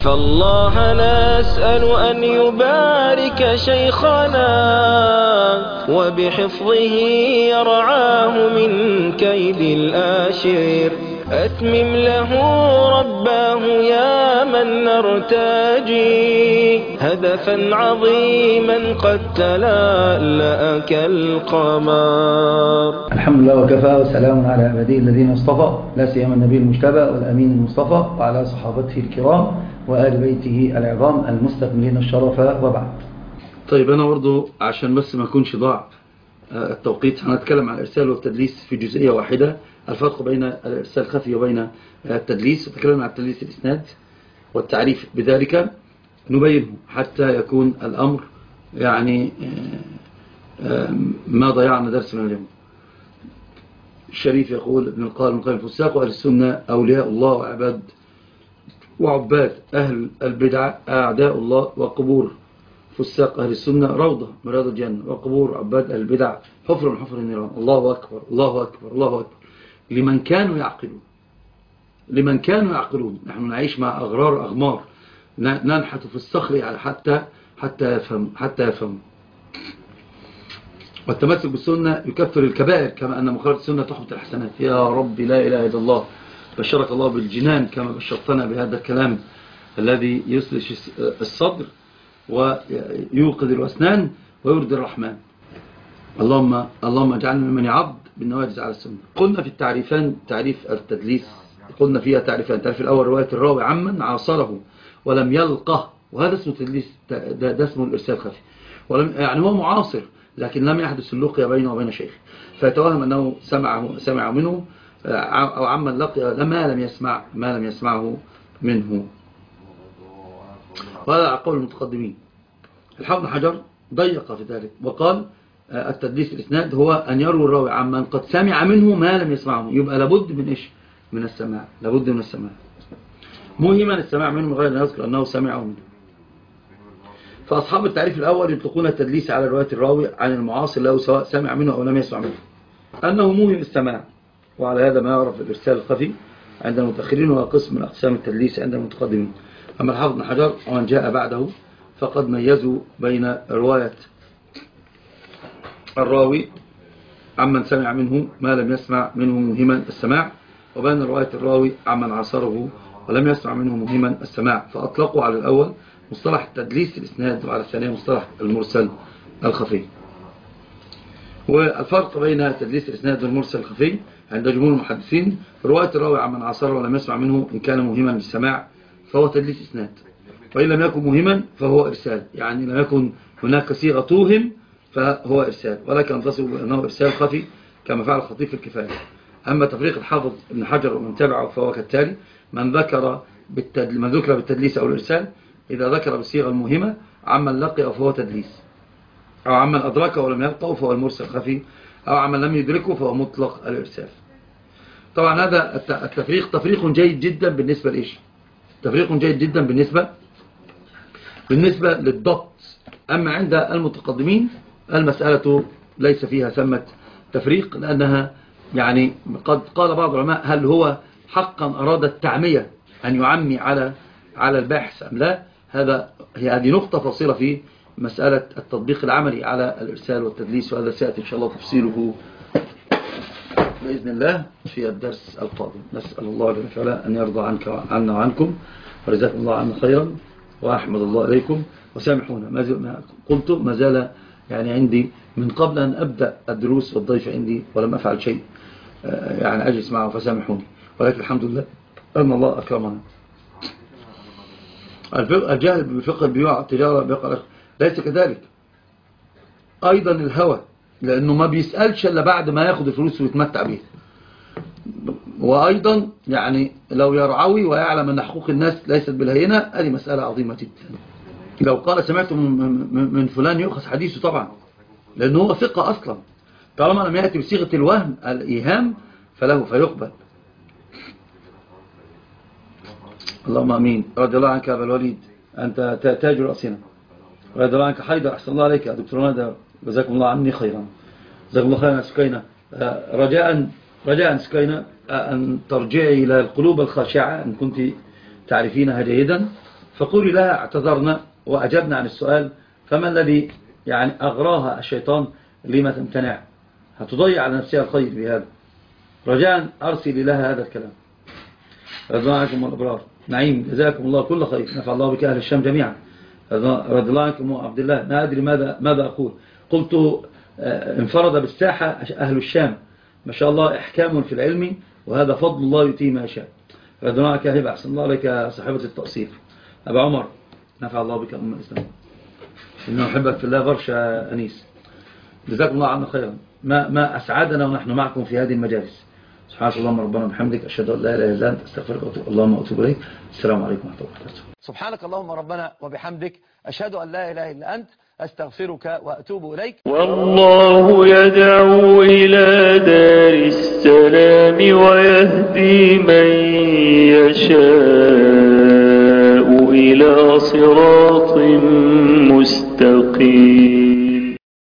فالله نسأل أن يبارك شيخنا وبحفظه يرعاه من كيد الآشر. أتمم له رباه يا من نرتجي هدفا عظيما قد تلألأ كالقمر. الحمد لله وكفى وسلام على عباده الذين اصطفى، لا سيما النبي المجتبى والأمين المصطفى وعلى صحابته الكرام وآل بيته العظام المستكملين الشرف، وبعد. طيب أنا برضو عشان بس ما يكونش ضاع التوقيت، هنتكلم عن الإرسال والتدليس في جزئية واحدة، الفرق بين الإرسال الخفي وبين التدليس. وتكلمنا عن التدليس الإسناد والتعريف بذلك نبينه حتى يكون الأمر يعني ما ضيعنا درس من اليوم. الشريف يقول ابن القيم الفساق وأهل السنة أولياء الله وعباد أهل البدع أعداء الله، وقبور فساق أهل السنة روضة من رياض الجنة، وقبور عباد أهل البدع حفر من حفر النيران. الله أكبر الله أكبر الله أكبر لمن كانوا يعقلون. نحن نعيش مع أغمار ننحت في الصخر حتى يفهم. والتمسك بالسنة يكفر الكبائر، كما أن مخالفة السنة تحبط الحسنات. يا رب لا إله إلا الله، بشرك الله بالجنان كما بشرتنا بهذا الكلام الذي يسلش الصدر ويوقظ الأسنان ويرضي الرحمن. اللهم اجعلنا ممن يعض بالنواجذ على السنة. قلنا في التعريفان تعريف التدليس، قلنا فيها تعريفان. التعريف الأول رواية الراوي عمن عاصره ولم يلقه، وهذا اسمه تدليس، ده اسمه الإرسال الخفي. يعني هو معاصر لكن لم يحدث اللقيا بينه وبين شيخ، فيتوهم أنه سمع منه أو عمن لقي ما لم يسمعه منه. وهذا قول المتقدمين. الحافظ بن حجر ضيق في ذلك وقال التدليس الإسناد هو أن يروي الراوي عمن قد سمع منه ما لم يسمعه. يبقى لابد من إيش؟ من السماع. لابد من السماع، مهما السماع منه غير أن يذكر أنه سمعه منه. فأصحاب التعريف الأول يطلقون التدليس على رواية الراوي عن المعاصر له سواء سمع منه أو لم يسمع منه أنه مهم السماع. وعلى هذا ما يعرف الإرسال الخفي عند المتأخرين، وهو قسم من أقسام التدليس عند المتقدمين. أما الحافظ بن حجر ومن جاء بعده فقد ميزوا بين رواية الراوي عمن سمع منه ما لم يسمع منه مهما السماع، وبين رواية الراوي عمن عاصره ولم يسمع منه مهما السماع. فأطلقوا على الأول مصطلح التدليس الإسناد، وعلى الثانية مصطلح المرسل الخفي. والفرق بين تدليس الإسناد والمرسل الخفي عند جمهور المحدثين: رواية الراوي عمن عاصره ولم يسمع منه إن كان مهما بالسماع فهو تدليس إسناد، وإن لم يكن مهما فهو إرسال. يعني لم يكن هناك صيغة توهم فهو إرسال، ولكن تصل أنه إرسال خفي كما فعل الخطيب في الكفاية. أما تفريق الحافظ ابن حجر ومن تبعه فهو كالتالي: من ذكر بالتدليس أو الإرسال إذا ذكر بالصيغة المهمة عمن لقي فهو تدليس، أو عمن أدركه ولم يلقه فهو المرسل خفي، أو عمن لم يدركه فهو مطلق الإرسال. طبعا هذا التفريق تفريق جيد جدا بالنسبة لإيش؟ تفريق جيد جدا بالنسبة للضبط. أما عند المتقدمين المسألة ليس فيها ثمة تفريق، لأنها يعني قد قال بعض العلماء هل هو حقا أراد التعمية أن يعمي على الباحث أم لا. هذه نقطة فاصلة في مسألة التطبيق العملي على الإرسال والتدليس، وهذا سيأتي إن شاء الله تفصيله بإذن الله في الدرس القادم. نسأل الله جل وعلا أن يرضى عنا وعنكم، ورزاكم الله عنا خيرا، وأحمد الله إليكم. وسامحونا ما قلت ما زال يعني عندي من قبل أن أبدأ الدروس والضيف عندي ولم أفعل شيء يعني أجلس معه، فسامحوني، ولكن الحمد لله أن الله أكرمنا. الجاهل بفقه البيوع التجارة بيقع ليس كذلك. أيضا الهوى، لأنه ما بيسألش إلا بعد ما ياخد الفلوس ويتمتع بيها. وأيضا يعني لو يرعوي ويعلم أن حقوق الناس ليست بالهينة، هذه مسألة عظيمة جدا. لو قال سمعت من فلان يؤخذ حديثه طبعا، لأنه هو ثقة أصلا، طالما لم يأتي بصيغة الوهم الإيهام فله فيقبل. اللهم أمين. رضي الله عنك يا أبا الوليد، أنت تاج رأسنا. رضي الله عنك حيدر، أحسن الله عليك يا دكتور نادر، جزاكم الله عني خيرا. جزاكم الله خيرا يا سكينة. رجاء سكينة أن ترجعي إلى القلوب الخاشعة إن كنت تعرفينها جيدا، فقولي لها اعتذرنا وأجبنا عن السؤال، فما الذي يعني أغراها الشيطان لما تمتنع؟ هتضيع على نفسها الخير بهذا. رجاء أرسل لها هذا الكلام. رضي عنكم والأبرار. نعيم جزاكم الله كل خير، نفع الله بك أهل الشام جميعا. رضي الله عنكم وعبد الله. ما أدري ماذا أقول. قلت انفرد بالساحة أهل الشام ما شاء الله إحكام في العلم، وهذا فضل الله يؤتيه ما يشاء. رضي الله عنك يا هبة، أحسن الله عليك صاحبة التقصير. أبا عمر نفع الله بك أم الإسلام، إنه أحبك في الله برشا أنيس. جزاكم الله عنا خيرا. ما أسعدنا ونحن معكم في هذه المجالس. سبحانك اللهم ربنا وبحمدك، أشهد أن لا إله إلا أنت، أستغفرك وأتوب اللهم وأتوب إليك. السلام عليكم ورحمة الله وبركاته. سبحانك اللهم ربنا وبحمدك، أشهد أن لا إله إلا أنت، أستغفرك وأتوب إليك. والله يدعو إلى دار السلام ويهدي من يشاء إلى صراط مستقيم.